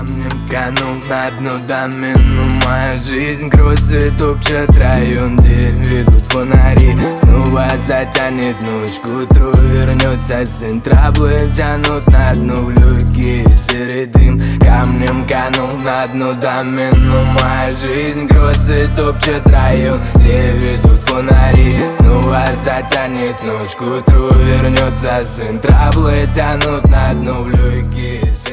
Камнем канул на дно домину. Моя жизнь кросит, топчет район, где ведут фонари. Снова затянет ночь, к утру вернется сын. Траблы тянут на дно в легкие, серый дым. Камнем канул на дно домину. Моя жизнь кросит, топчет район, где ведут фонари. Снова затянет ночь, к утру вернется сын. Траблы тянут на дно в легкие.